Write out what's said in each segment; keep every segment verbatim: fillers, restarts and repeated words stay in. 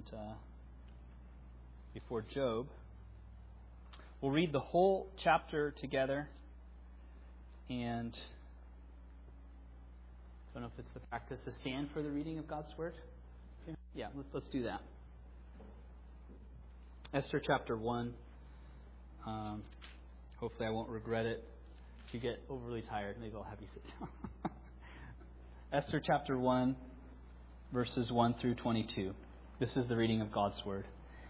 and uh, before Job. We'll read the whole chapter together, and I don't know if it's the practice to stand for the reading of God's Word. Yeah, let's, let's do that. Esther chapter one. Um, hopefully I won't regret it. If you get overly tired, maybe I'll have you sit down. Esther chapter one, verses one through twenty-two. This is the reading of God's Word.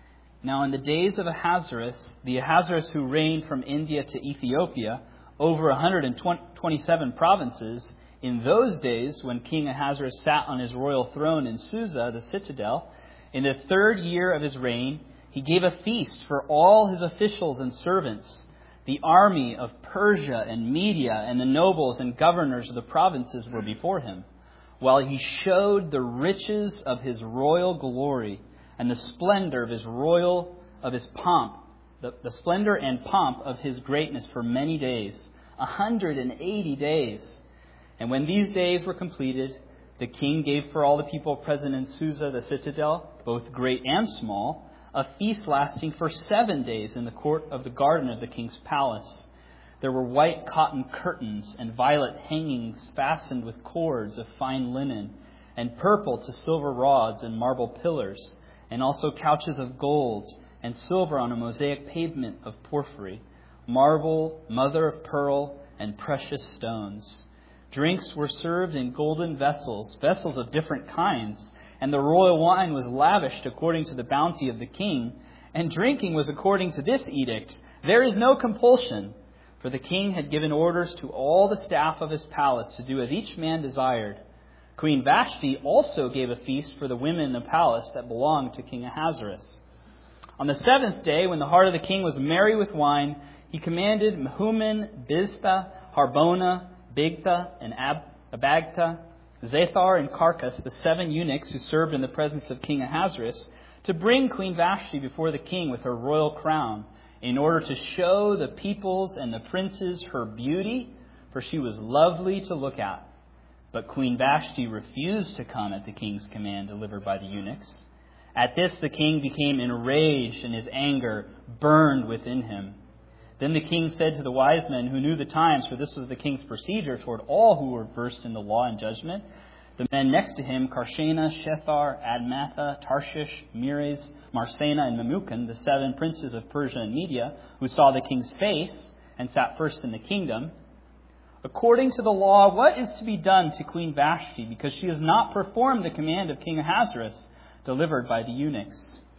Now in the days of Ahasuerus, the Ahasuerus who reigned from India to Ethiopia, over one hundred twenty-seven provinces, in those days when King Ahasuerus sat on his royal throne in Susa, the citadel, in the third year of his reign, he gave a feast for all his officials and servants. The army of Persia and Media and the nobles and governors of the provinces were before him, while he showed the riches of his royal glory and the splendor of his royal, of his pomp, the, the splendor and pomp of his greatness for many days, a hundred and eighty days. And when these days were completed, the king gave for all the people present in Susa, the citadel, both great and small, a feast lasting for seven days in the court of the garden of the king's palace. There were white cotton curtains and violet hangings fastened with cords of fine linen, and purple to silver rods and marble pillars, and also couches of gold and silver on a mosaic pavement of porphyry, marble, mother of pearl, and precious stones. Drinks were served in golden vessels, vessels of different kinds, and the royal wine was lavished according to the bounty of the king, and drinking was according to this edict: there is no compulsion. For the king had given orders to all the staff of his palace to do as each man desired. Queen Vashti also gave a feast for the women in the palace that belonged to King Ahasuerus. On the seventh day, when the heart of the king was merry with wine, he commanded Mehuman, Biztha, Harbona, Bigtha, and Ab- Abagtha, Zethar, and Carcas, the seven eunuchs who served in the presence of King Ahasuerus, to bring Queen Vashti before the king with her royal crown, in order to show the peoples and the princes her beauty, for she was lovely to look at. But Queen Vashti refused to come at the king's command delivered by the eunuchs. At this the king became enraged, and his anger burned within him. Then the king said to the wise men who knew the times, for this was the king's procedure toward all who were versed in the law and judgment, the men next to him, Karshena, Shethar, Admatha, Tarshish, Meres, Marsena, and Memucan, the seven princes of Persia and Media, who saw the king's face and sat first in the kingdom: according to the law, what is to be done to Queen Vashti, because she has not performed the command of King Ahasuerus, delivered by the eunuchs?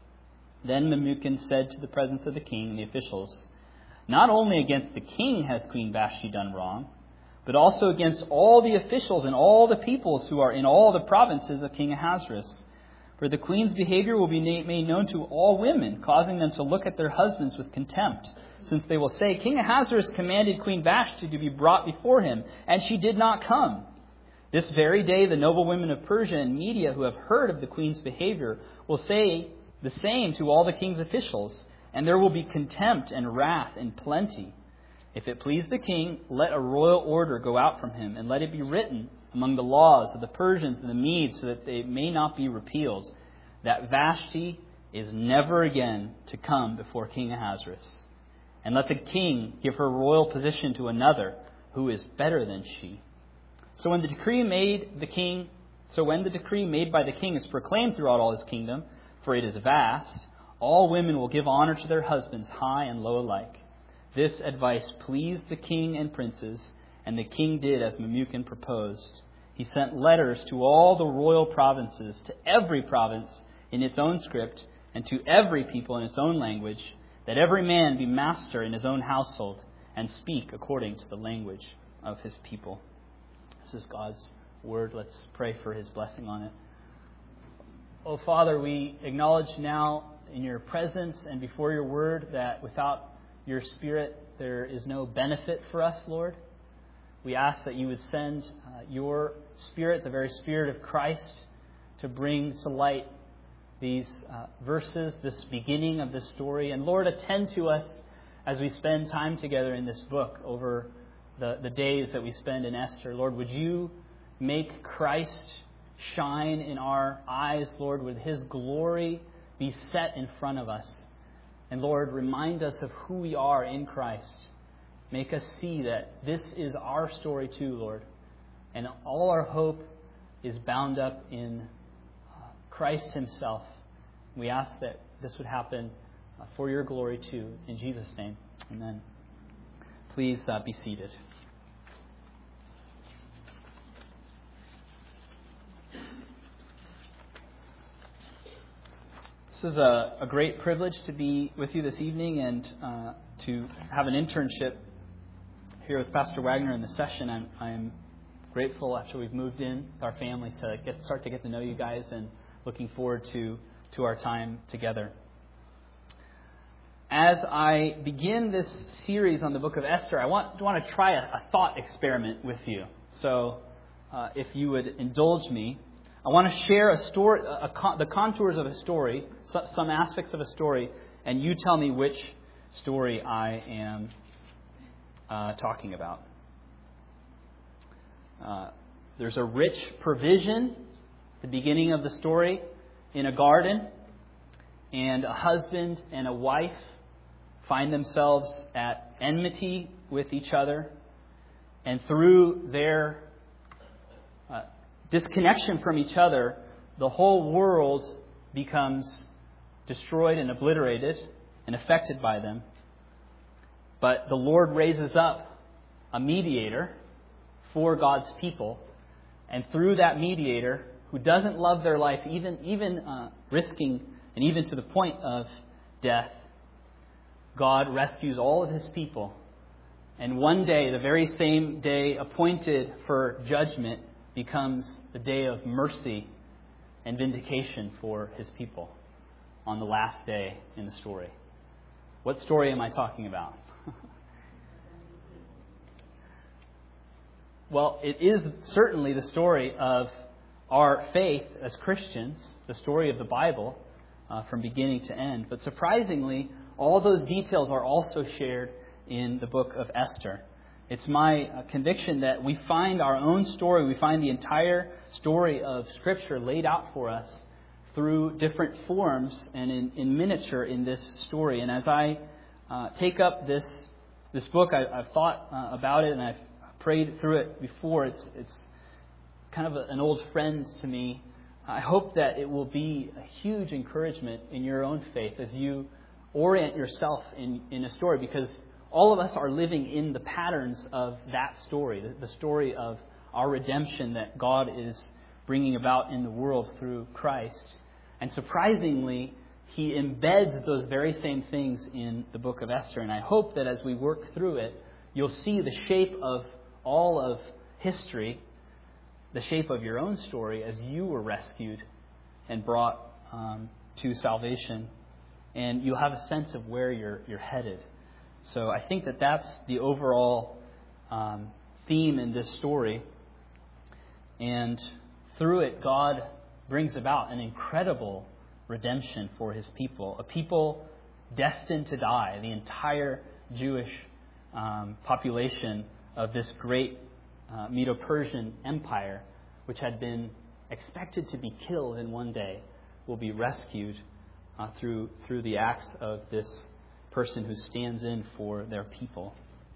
Then Memucan said to the presence of the king and the officials, not only against the king has Queen Vashti done wrong, but also against all the officials and all the peoples who are in all the provinces of King Ahasuerus. For the queen's behavior will be made known to all women, causing them to look at their husbands with contempt, since they will say, King Ahasuerus commanded Queen Vashti to be brought before him, and she did not come. This very day the noble women of Persia and Media who have heard of the queen's behavior will say the same to all the king's officials, and there will be contempt and wrath in plenty. If it please the king, let a royal order go out from him, and let it be written among the laws of the Persians and the Medes, so that they may not be repealed, that Vashti is never again to come before King Ahasuerus. And let the king give her royal position to another who is better than she. So when the decree made the king, so when the decree made by the king is proclaimed throughout all his kingdom, for it is vast, all women will give honor to their husbands, high and low alike. This advice pleased the king and princes, and the king did as Memucan proposed. He sent letters to all the royal provinces, to every province in its own script, and to every people in its own language, that every man be master in his own household, and speak according to the language of his people. This is God's word. Let's pray for his blessing on it. Oh, Father, we acknowledge now in your presence and before your word that without your Spirit, there is no benefit for us, Lord. We ask that you would send uh, your Spirit, the very Spirit of Christ, to bring to light these uh, verses, this beginning of this story. And Lord, attend to us as we spend time together in this book over the, the days that we spend in Esther. Lord, would you make Christ shine in our eyes, Lord, with his glory be set in front of us. And Lord, remind us of who we are in Christ. Make us see that this is our story too, Lord. And all our hope is bound up in Christ Himself. We ask that this would happen for your glory too. In Jesus' name, amen. Please uh, be seated. This is a, a great privilege to be with you this evening and uh, to have an internship here with Pastor Wagner in the session. I'm, I'm grateful after we've moved in with our family to get start to get to know you guys, and looking forward to, to our time together. As I begin this series on the book of Esther, I want, want to try a, a thought experiment with you. So uh, if you would indulge me, I want to share a story, a, a, the contours of a story, so, some aspects of a story, and you tell me which story I am uh, talking about. Uh, there's a rich provision at the beginning of the story in a garden, and a husband and a wife find themselves at enmity with each other, and through their uh, disconnection from each other, the whole world becomes destroyed and obliterated and affected by them. But the Lord raises up a mediator for God's people, and through that mediator, who doesn't love their life, even even uh, risking and even to the point of death, God rescues all of His people. And one day, the very same day appointed for judgment, becomes the day of mercy and vindication for His people on the last day in the story. What story am I talking about? Well, it is certainly the story of our faith as Christians, the story of the Bible uh, from beginning to end. But surprisingly, all those details are also shared in the book of Esther. It's my uh, conviction that we find our own story, we find the entire story of Scripture laid out for us through different forms and in, in miniature in this story. And as I uh, take up this this book, I, I've thought uh, about it and I've prayed through it before. It's it's kind of a, an old friend to me. I hope that it will be a huge encouragement in your own faith as you orient yourself in, in a story, because all of us are living in the patterns of that story, the, the story of our redemption that God is bringing about in the world through Christ. And surprisingly, He embeds those very same things in the book of Esther. And I hope that as we work through it, you'll see the shape of all of history, the shape of your own story as you were rescued and brought um, to salvation. And you'll have a sense of where you're you're headed. So I think that that's the overall um, theme in this story. And through it, God brings about an incredible redemption for His people. A people destined to die. The entire Jewish um, population of this great uh, Medo-Persian Empire, which had been expected to be killed in one day, will be rescued Uh, through through the acts of this person who stands in for their people.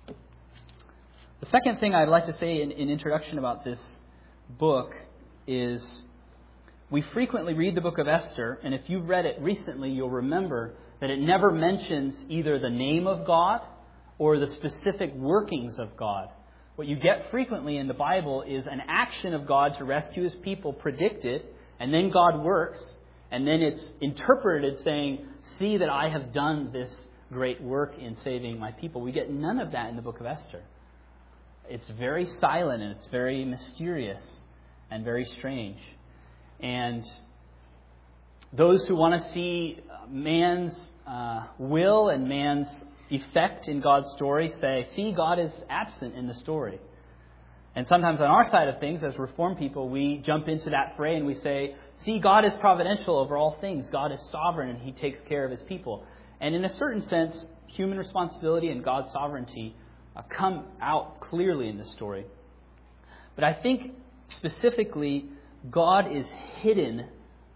The second thing I'd like to say in, in introduction about this book is we frequently read the book of Esther, and if you've read it recently, you'll remember that it never mentions either the name of God or the specific workings of God. What you get frequently in the Bible is an action of God to rescue His people predicted, and then God works. And then it's interpreted saying, see that I have done this great work in saving my people. We get none of that in the book of Esther. It's very silent and it's very mysterious and very strange. And those who want to see man's uh, will and man's effect in God's story say, see, God is absent in the story. And sometimes on our side of things, as Reformed people, we jump into that fray and we say, see, God is providential over all things. God is sovereign and He takes care of His people. And in a certain sense, human responsibility and God's sovereignty uh, come out clearly in this story. But I think specifically, God is hidden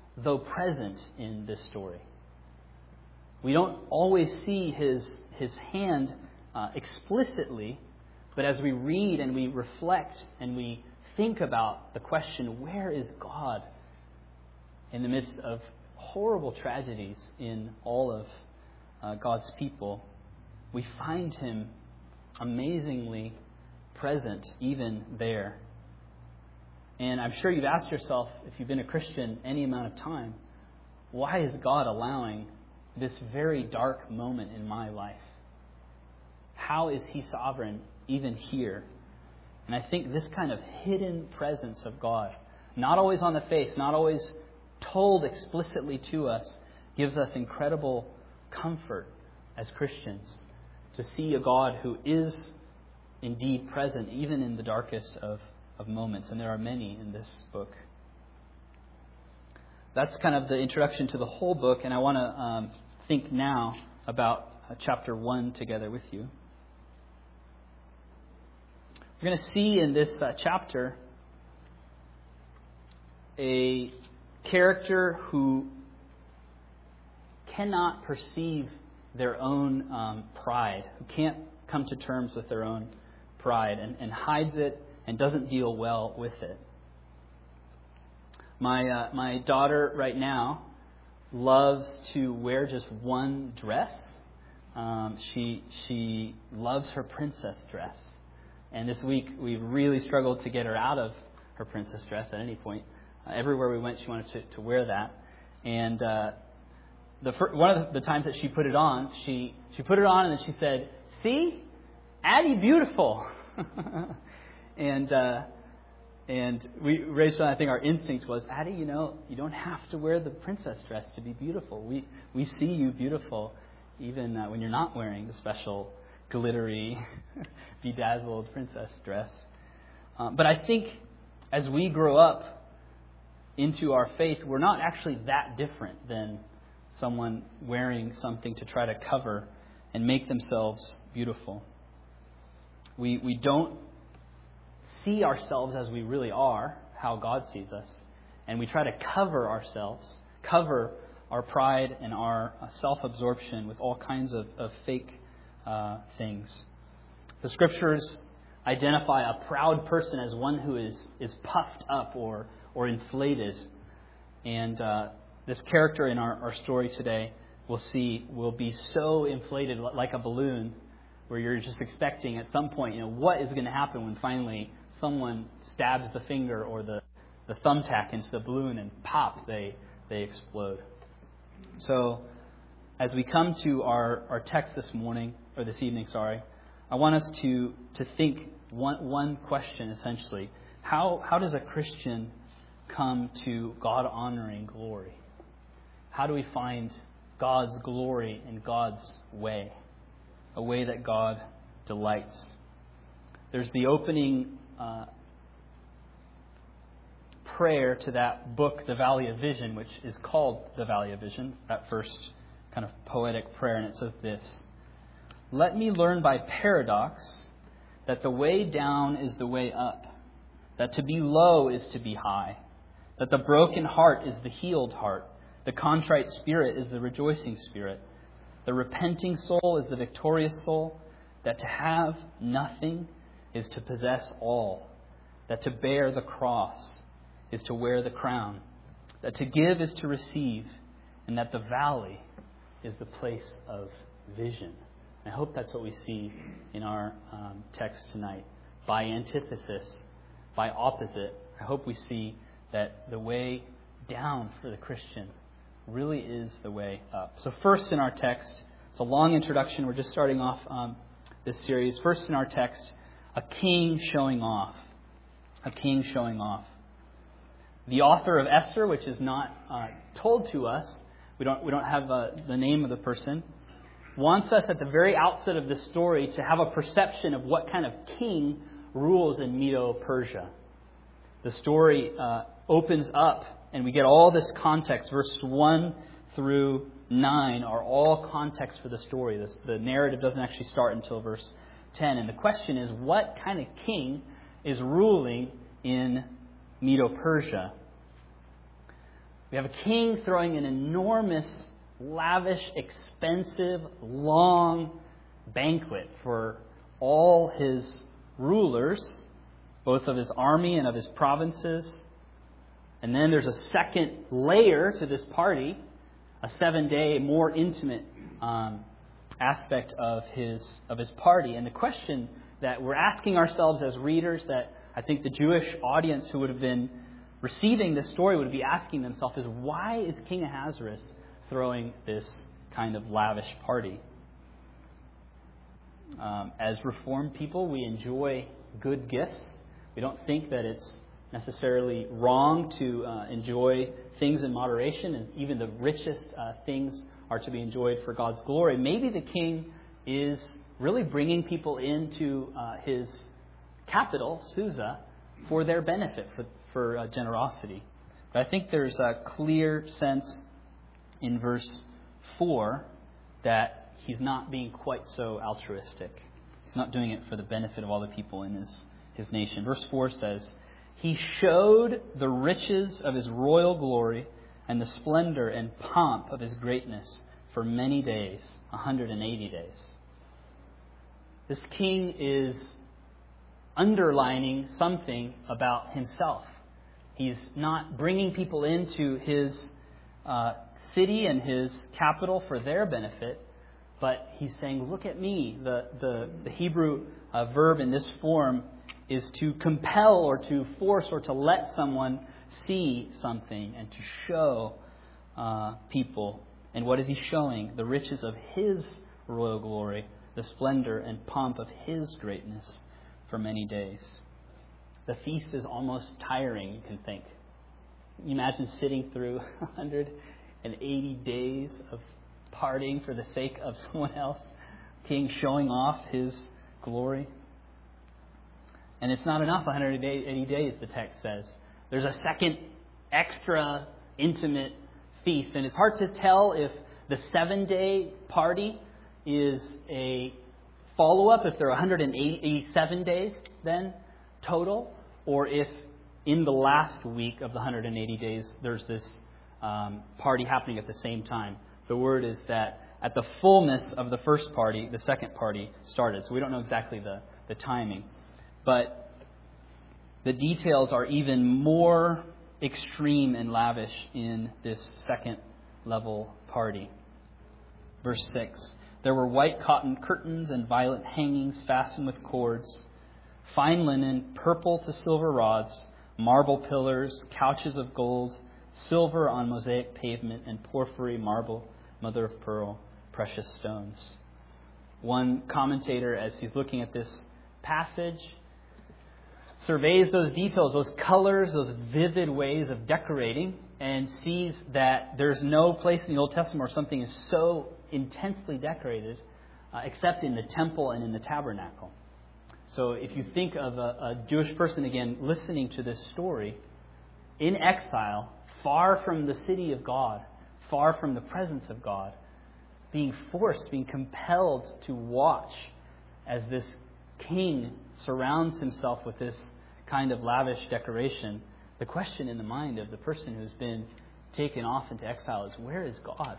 though present in this story. We don't always see his, his hand uh, explicitly, but as we read and we reflect and we think about the question, where is God in the midst of horrible tragedies in all of uh, God's people, we find him amazingly present even there. And I'm sure you've asked yourself, if you've been a Christian any amount of time, why is God allowing this very dark moment in my life? How is he sovereign even here? And I think this kind of hidden presence of God, not always on the face, not always told explicitly to us, gives us incredible comfort as Christians to see a God who is indeed present even in the darkest of, of moments. And there are many in this book. That's kind of the introduction to the whole book, and I want to um, think now about uh, chapter one together with you. We're going to see in this uh, chapter a character who cannot perceive their own um, pride, who can't come to terms with their own pride and, and hides it and doesn't deal well with it. My uh, my daughter right now loves to wear just one dress. Um, she she loves her princess dress. And this week, we really struggled to get her out of her princess dress at any point. Uh, everywhere we went, she wanted to, to wear that. And uh, the fir- one of the, the times that she put it on, she, she put it on and then she said, "See? Addie beautiful." and uh, and we, Rachel and I think our instinct was, "Addie, you know, you don't have to wear the princess dress to be beautiful. We, we see you beautiful even uh, when you're not wearing the special glittery, bedazzled princess dress." Um, but I think as we grow up into our faith, we're not actually that different than someone wearing something to try to cover and make themselves beautiful. We we don't see ourselves as we really are, how God sees us, and we try to cover ourselves, cover our pride and our self-absorption with all kinds of, of fake Uh, things. The Scriptures identify a proud person as one who is, is puffed up or, or inflated. And uh, this character in our, our story today, we'll see, will be so inflated like a balloon, where you're just expecting at some point, you know, what is going to happen when finally someone stabs the finger or the, the thumbtack into the balloon and pop, they, they explode. So as we come to our, our text this morning, or this evening, sorry, I want us to, to think one, one question essentially. How, how does a Christian come to God-honoring glory? How do we find God's glory in God's way? A way that God delights. There's the opening uh, prayer to that book, The Valley of Vision, which is called The Valley of Vision, that first kind of poetic prayer, and it says this: "Let me learn by paradox that the way down is the way up, that to be low is to be high, that the broken heart is the healed heart, the contrite spirit is the rejoicing spirit, the repenting soul is the victorious soul, that to have nothing is to possess all, that to bear the cross is to wear the crown, that to give is to receive, and that the valley is the place of vision." I hope that's what we see in our um, text tonight. By antithesis, by opposite, I hope we see that the way down for the Christian really is the way up. So first in our text, it's a long introduction. We're just starting off um, this series. First in our text, a king showing off. A king showing off. The author of Esther, which is not uh, told to us, we don't we don't have uh, the name of the person, wants us at the very outset of this story to have a perception of what kind of king rules in Medo-Persia. The story uh, opens up and we get all this context. Verse one through nine are all context for the story. This, the narrative doesn't actually start until verse ten. And the question is, what kind of king is ruling in Medo-Persia? We have a king throwing an enormous, lavish, expensive, long banquet for all his rulers, both of his army and of his provinces. And then there's a second layer to this party, a seven-day, more intimate um, aspect of his of his party. And the question that we're asking ourselves as readers, that I think the Jewish audience who would have been receiving this story would be asking themselves, is why is King Ahasuerus throwing this kind of lavish party? Um, as Reformed people, we enjoy good gifts. We don't think that it's necessarily wrong to uh, enjoy things in moderation, and even the richest uh, things are to be enjoyed for God's glory. Maybe the king is really bringing people into uh, his capital, Susa, for their benefit, for, for uh, generosity. But I think there's a clear sense in verse four that he's not being quite so altruistic. He's not doing it for the benefit of all the people in his, his nation. Verse four says, "He showed the riches of his royal glory and the splendor and pomp of his greatness for many days," one hundred eighty days. This king is underlining something about himself. He's not bringing people into his uh, city and his capital for their benefit, but he's saying, look at me. The, the, the Hebrew uh, verb in this form is to compel or to force or to let someone see something and to show uh, people. And what is he showing? The riches of his royal glory, the splendor and pomp of his greatness for many days. The feast is almost tiring, you can think. You imagine sitting through one hundred eighty days of partying for the sake of someone else, king showing off his glory. And it's not enough, one hundred eighty days, the text says. There's a second extra intimate feast. And it's hard to tell if the seven-day party is a follow-up, if there are one hundred eighty-seven days then total, or if in the last week of the one hundred eighty days there's this um, party happening at the same time. The word is that at the fullness of the first party, the second party started. So we don't know exactly the, the timing. But the details are even more extreme and lavish in this second level party. Verse six, "There were white cotton curtains and violet hangings fastened with cords, fine linen, purple to silver rods, marble pillars, couches of gold, silver on mosaic pavement, and porphyry, marble, mother of pearl, precious stones." One commentator, as he's looking at this passage, surveys those details, those colors, those vivid ways of decorating, and sees that there's no place in the Old Testament where something is so intensely decorated uh, except in the temple and in the tabernacle. So if you think of a, a Jewish person, again, listening to this story, in exile, far from the city of God, far from the presence of God, being forced, being compelled to watch as this king surrounds himself with this kind of lavish decoration, the question in the mind of the person who's been taken off into exile is, where is God?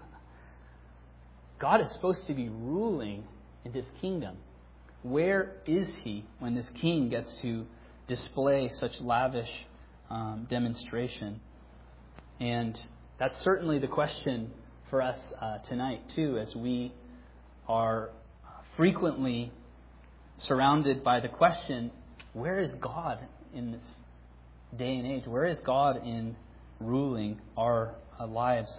God is supposed to be ruling in His kingdom. Where is He when this king gets to display such lavish um, demonstration? And that's certainly the question for us uh, tonight, too, as we are frequently surrounded by the question, where is God in this day and age? Where is God in ruling our uh, lives?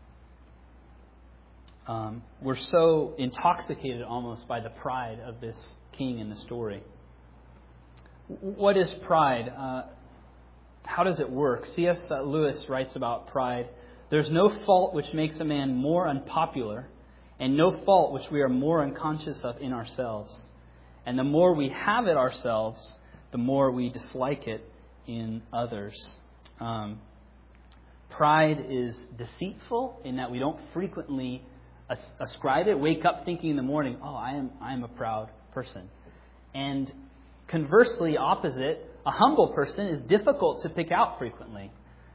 Um, we're so intoxicated almost by the pride of this king in the story. What is pride? Uh, how does it work? C S Lewis writes about pride. "There's no fault which makes a man more unpopular, and no fault which we are more unconscious of in ourselves. And the more we have it ourselves, the more we dislike it in others." Um, pride is deceitful in that we don't frequently as- ascribe it, wake up thinking in the morning, oh, I am I am a proud person. And conversely, opposite, a humble person is difficult to pick out frequently.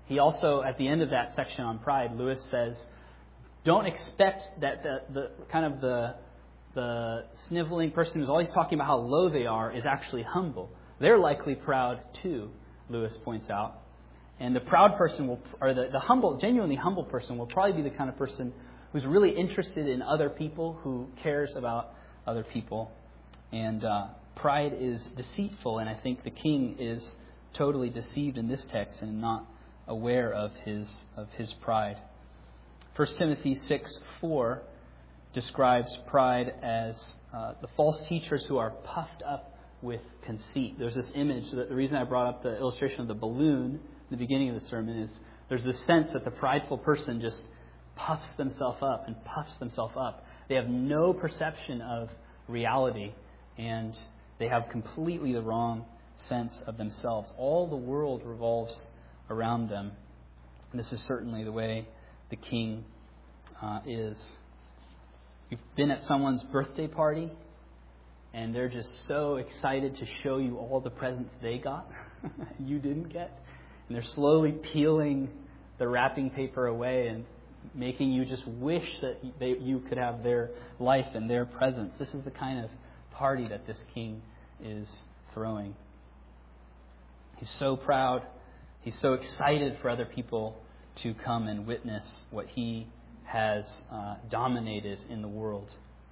He also, at the end of that section on pride, Lewis says, don't expect that the, the kind of the the sniveling person who's always talking about how low they are is actually humble. They're likely proud too, Lewis points out. And the proud person will, or the, the humble, genuinely humble person will probably be the kind of person who's really interested in other people, who cares about other people. And uh, pride is deceitful, and I think the king is totally deceived in this text and not aware of his of his pride. First Timothy six four describes pride as uh, the false teachers who are puffed up with conceit. There's this image, that the reason I brought up the illustration of the balloon in the beginning of the sermon is there's this sense that the prideful person just puffs themselves up and puffs themselves up. They have no perception of reality, and they have completely the wrong sense of themselves. All the world revolves around them. And this is certainly the way the king uh, is. You've been at someone's birthday party, and they're just so excited to show you all the presents they got you didn't get. And they're slowly peeling the wrapping paper away and making you just wish that they, you could have their life and their presents. This is the kind of party that this king is throwing. He's so proud. He's so excited for other people to come and witness what he has uh, dominated in the world.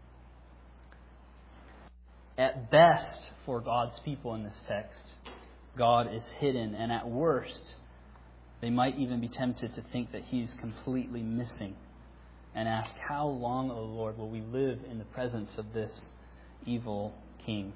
At best, for God's people in this text, God is hidden, and at worst, they might even be tempted to think that He's completely missing and ask, how long, O Lord, will we live in the presence of this evil king?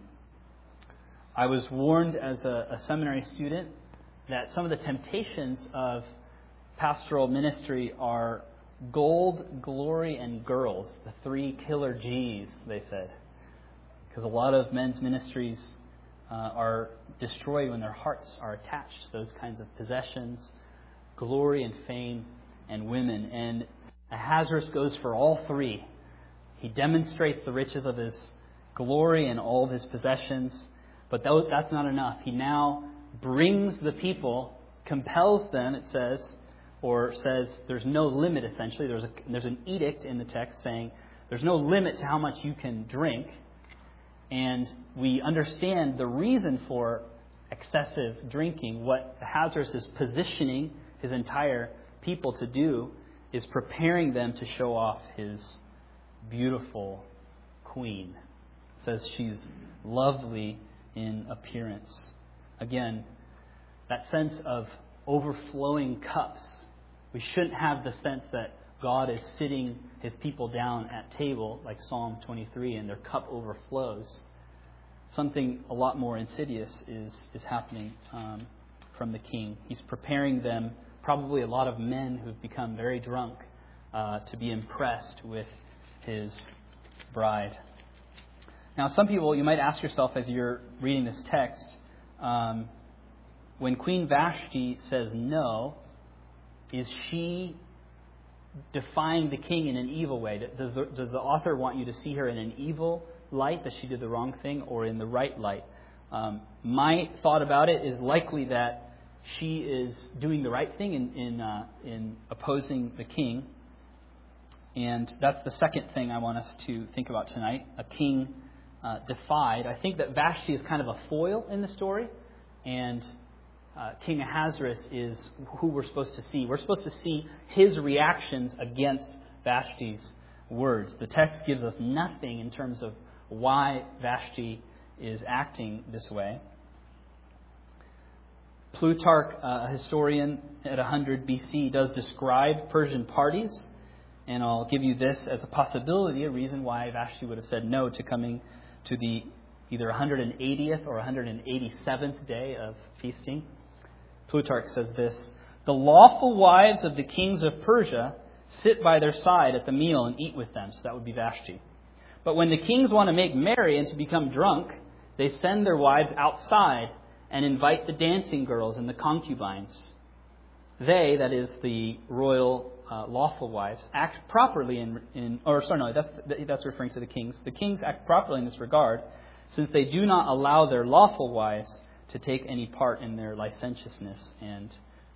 I was warned as a, a seminary student that some of the temptations of pastoral ministry are gold, glory, and girls, the three killer G's, they said. Because a lot of men's ministries uh, are destroyed when their hearts are attached to those kinds of possessions, glory and fame, and women. And Ahasuerus goes for all three. He demonstrates the riches of his glory and all of his possessions, but that's not enough. He now brings the people, compels them, it says, or says there's no limit, essentially. There's a, there's an edict in the text saying there's no limit to how much you can drink. And we understand the reason for excessive drinking. What Ahasuerus is positioning his entire people to do is preparing them to show off his beautiful queen. It says she's lovely in appearance. Again, that sense of overflowing cups. We shouldn't have the sense that God is sitting His people down at table, like Psalm twenty-three, and their cup overflows. Something a lot more insidious is, is happening um, from the king. He's preparing them, probably a lot of men who've become very drunk, uh, to be impressed with his bride. Now, some people, you might ask yourself as you're reading this text, um, when Queen Vashti says no, is she defying the king in an evil way? Does the, does the author want you to see her in an evil light, that she did the wrong thing, or in the right light? Um, my thought about it is likely that she is doing the right thing in in, uh, in opposing the king. And that's the second thing I want us to think about tonight. A king uh, defied. I think that Vashti is kind of a foil in the story, and uh, King Ahasuerus is who we're supposed to see. We're supposed to see his reactions against Vashti's words. The text gives us nothing in terms of why Vashti is acting this way. Plutarch, a historian at one hundred B C, does describe Persian parties, and I'll give you this as a possibility, a reason why Vashti would have said no to coming to the either one hundred eightieth or one hundred eighty-seventh day of feasting. Plutarch says this: "The lawful wives of the kings of Persia sit by their side at the meal and eat with them." So that would be Vashti. "But when the kings want to make merry and to become drunk, they send their wives outside and invite the dancing girls and the concubines. They," that is the royal uh, lawful wives, "act properly in, in or sorry, no, that's that's referring to the kings. The kings act properly in this regard, since they do not allow their lawful wives to take any part in their licentiousness and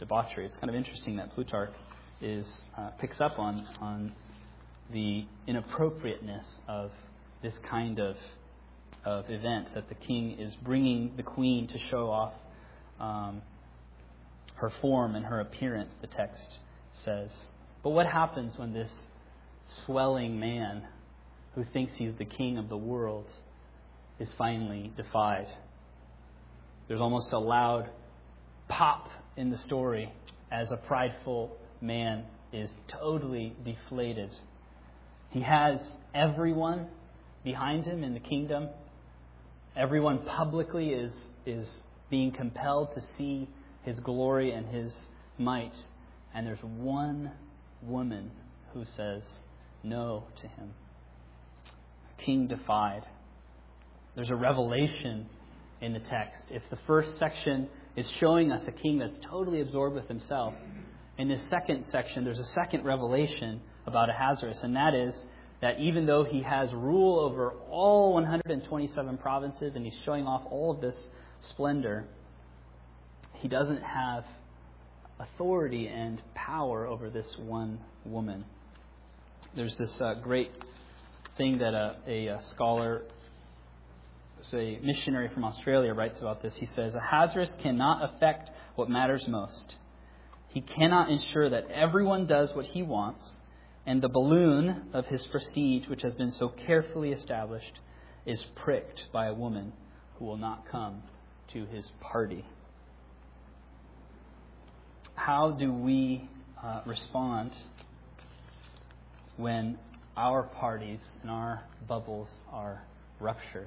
debauchery. It's kind of interesting that Plutarch is uh, picks up on on the inappropriateness of this kind of of event, that the king is bringing the queen to show off um, her form and her appearance, the text says. But what happens when this swelling man who thinks he's the king of the world is finally defied? There's almost a loud pop in the story as a prideful man is totally deflated. He has everyone behind him in the kingdom. Everyone publicly is, is being compelled to see his glory and his might. And there's one woman who says no to him. King defied. There's a revelation in the text. If the first section is showing us a king that's totally absorbed with himself, in this second section there's a second revelation about Ahasuerus, and that is that even though he has rule over all one hundred twenty-seven provinces and he's showing off all of this splendor, he doesn't have authority and power over this one woman. There's this uh, great thing that a, a, a scholar, a missionary from Australia, writes about this. He says, Ahasuerus cannot affect what matters most. He cannot ensure that everyone does what he wants, and the balloon of his prestige, which has been so carefully established, is pricked by a woman who will not come to his party. How do we uh, respond when our parties and our bubbles are ruptured?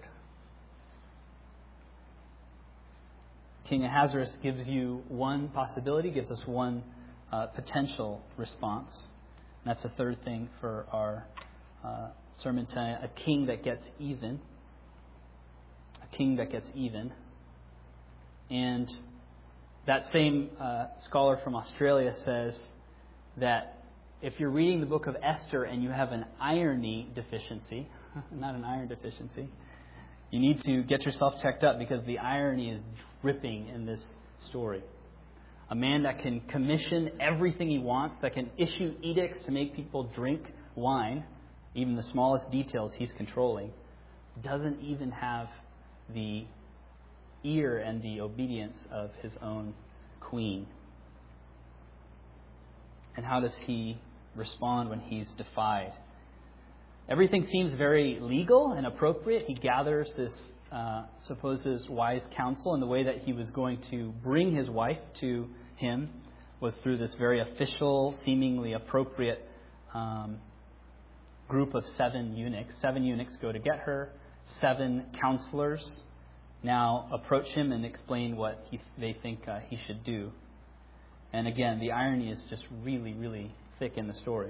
King Ahasuerus gives you one possibility, gives us one uh, potential response. And that's the third thing for our uh, sermon tonight. A king that gets even. A king that gets even. And that same uh, scholar from Australia says that if you're reading the book of Esther and you have an irony deficiency, not an iron deficiency, you need to get yourself checked up, because the irony is dripping in this story. A man that can commission everything he wants, that can issue edicts to make people drink wine, even the smallest details he's controlling, doesn't even have the ear and the obedience of his own queen. And how does he respond when he's defied? Everything seems very legal and appropriate. He gathers this uh, supposes wise counsel, and the way that he was going to bring his wife to him was through this very official, seemingly appropriate um, group of seven eunuchs. Seven eunuchs go to get her. Seven counselors now approach him and explain what he, they think uh, he should do. And again, the irony is just really, really thick in the story.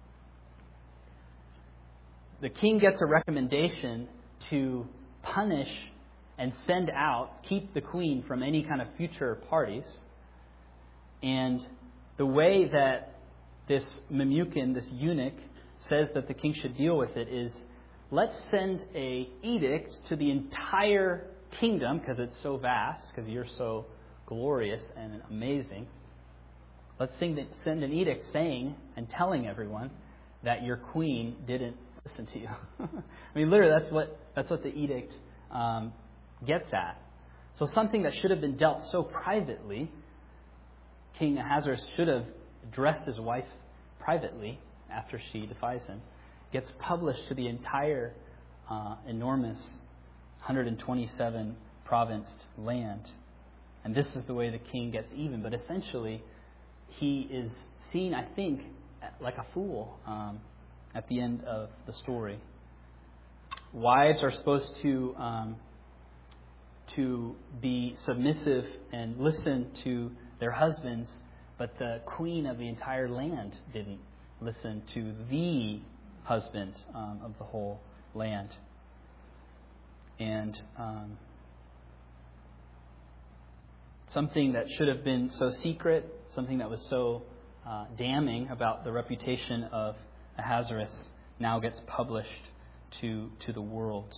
The king gets a recommendation to punish and send out, keep the queen from any kind of future parties. And the way that this Memucan, this eunuch, says that the king should deal with it is, let's send a edict to the entire kingdom, because it's so vast, because you're so glorious and amazing. Let's send an edict saying and telling everyone that your queen didn't listen to you. I mean, literally, that's what that's what the edict um, gets at. So something that should have been dealt so privately, King Ahasuerus should have addressed his wife privately after she defies him, gets published to the entire uh, enormous one hundred twenty-seven provinced land. And this is the way the king gets even. But essentially, he is seen, I think, like a fool um, at the end of the story. Wives are supposed to um, to be submissive and listen to their husbands, but the queen of the entire land didn't listen to the husband um, of the whole land. And um, something that should have been so secret, something that was so uh, damning about the reputation of Ahasuerus, now gets published to to the world.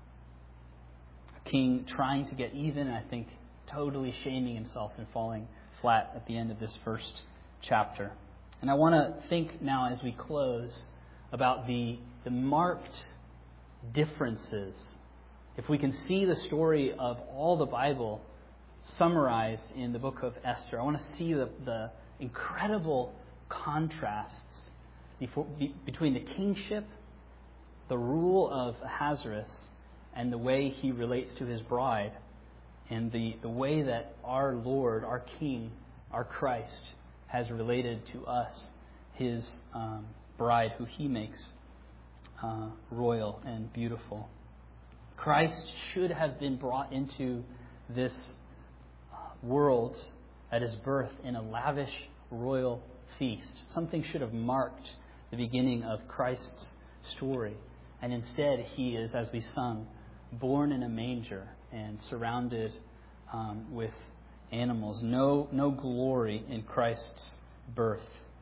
A king trying to get even, I think, totally shaming himself and falling flat at the end of this first chapter. And I want to think now as we close about the, the marked differences. If we can see the story of all the Bible summarized in the book of Esther, I want to see the, the incredible contrasts before, be, between the kingship, the rule of Ahasuerus, and the way he relates to his bride, and the, the way that our Lord, our King, our Christ, has related to us, his um, bride, who he makes uh, royal and beautiful. Christ should have been brought into this world at his birth in a lavish royal feast. Something should have marked the beginning of Christ's story. And instead, he is, as we sung, born in a manger and surrounded um, with animals. No, no glory in Christ's birth.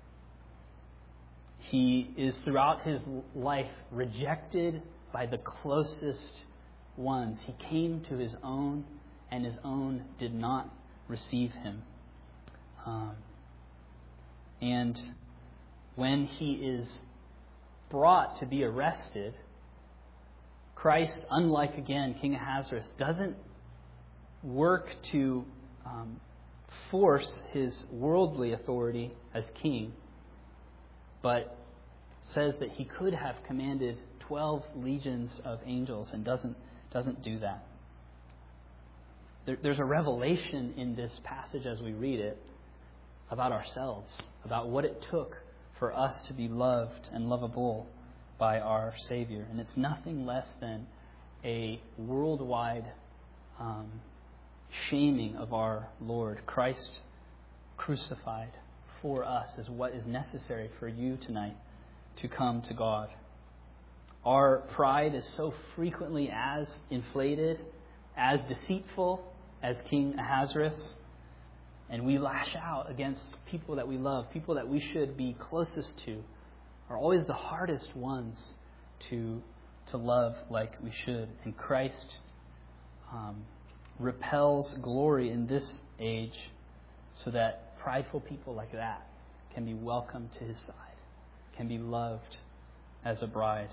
He is throughout his life rejected by the closest ones. He came to his own, and his own did not receive him. Um, and when he is brought to be arrested, Christ, unlike again King Ahasuerus, doesn't work to um, force his worldly authority as king, but says that he could have commanded twelve legions of angels and doesn't doesn't do that. There, there's a revelation in this passage as we read it about ourselves, about what it took for us to be loved and lovable by our Savior. And it's nothing less than a worldwide um, shaming of our Lord. Christ crucified for us is what is necessary for you tonight to come to God. Our pride is so frequently as inflated, as deceitful as King Ahasuerus, and we lash out against people that we love, people that we should be closest to, are always the hardest ones to to love like we should. And Christ um, repels glory in this age so that prideful people like that can be welcomed to his side, can be loved as a bride.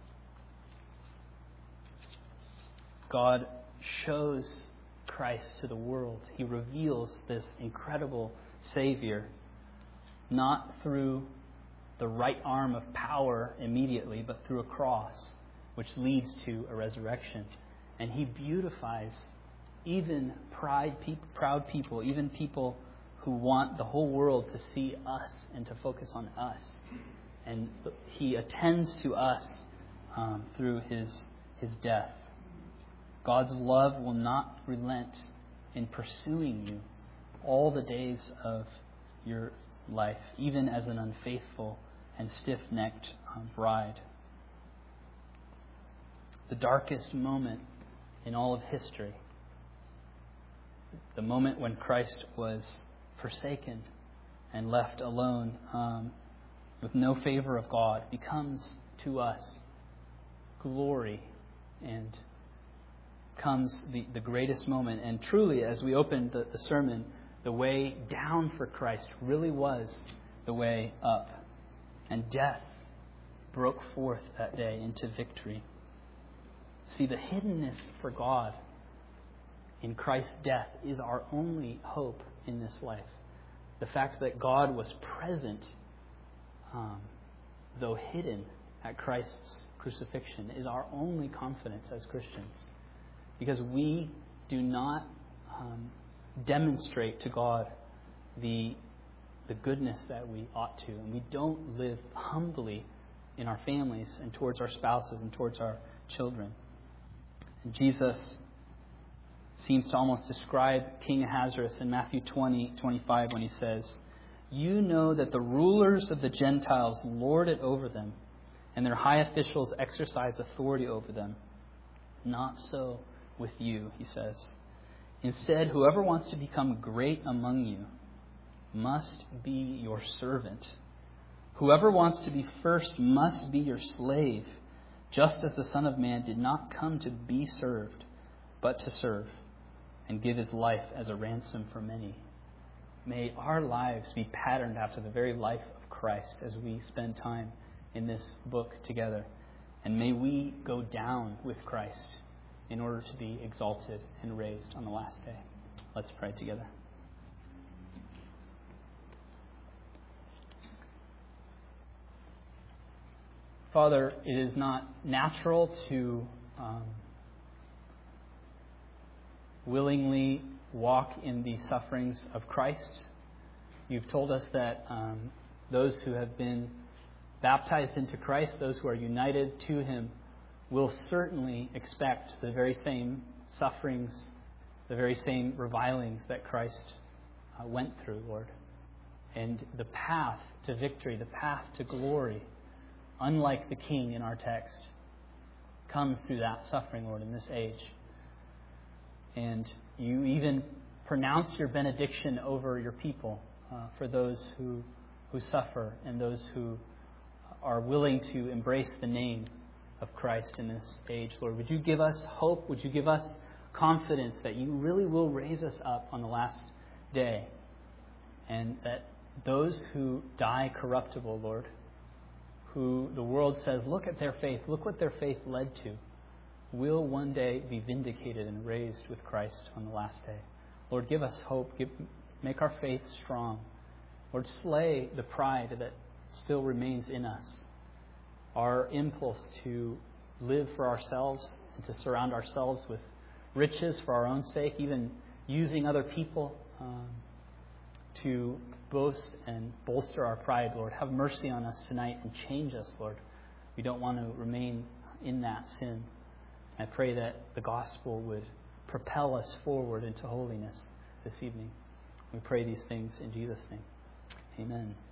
God shows Christ to the world. He reveals this incredible Savior, not through the right arm of power immediately, but through a cross, which leads to a resurrection. And he beautifies even pride, pe- proud people, even people who want the whole world to see us and to focus on us. And he attends to us um, through his his death. God's love will not relent in pursuing you all the days of your life, even as an unfaithful and stiff-necked um, bride. The darkest moment in all of history, the moment when Christ was forsaken and left alone um, with no favor of God, becomes to us glory and comes the, the greatest moment. And truly, as we opened the, the sermon, the way down for Christ really was the way up. And death broke forth that day into victory. See, the hiddenness for God in Christ's death is our only hope in this life. The fact that God was present, um, though hidden at Christ's crucifixion, is our only confidence as Christians. Because we do not um, demonstrate to God the the goodness that we ought to. And we don't live humbly in our families and towards our spouses and towards our children. And Jesus seems to almost describe King Ahasuerus in Matthew twenty, twenty-five when he says, "You know that the rulers of the Gentiles lord it over them, and their high officials exercise authority over them. Not so with you," he says. "Instead, whoever wants to become great among you must be your servant. Whoever wants to be first must be your slave, just as the Son of Man did not come to be served, but to serve, and give his life as a ransom for many." May our lives be patterned after the very life of Christ as we spend time in this book together. And may we go down with Christ in order to be exalted and raised on the last day. Let's pray together. Father, it is not natural to um, willingly walk in the sufferings of Christ. You've told us that um, those who have been baptized into Christ, those who are united to Him, will certainly expect the very same sufferings, the very same revilings that Christ uh, went through, Lord. And the path to victory, the path to glory, unlike the king in our text, comes through that suffering, Lord, in this age. And you even pronounce your benediction over your people uh, for those who who suffer and those who are willing to embrace the name of Christ in this age. Lord, would you give us hope? Would you give us confidence that you really will raise us up on the last day, and that those who die corruptible, Lord, who the world says, look at their faith, look what their faith led to, will one day be vindicated and raised with Christ on the last day. Lord, give us hope. Give, make our faith strong. Lord, slay the pride that still remains in us. Our impulse to live for ourselves and to surround ourselves with riches for our own sake, even using other people um, to boast and bolster our pride. Lord, have mercy on us tonight and change us, Lord. We don't want to remain in that sin. I pray that the gospel would propel us forward into holiness this evening. We pray these things in Jesus' name. Amen.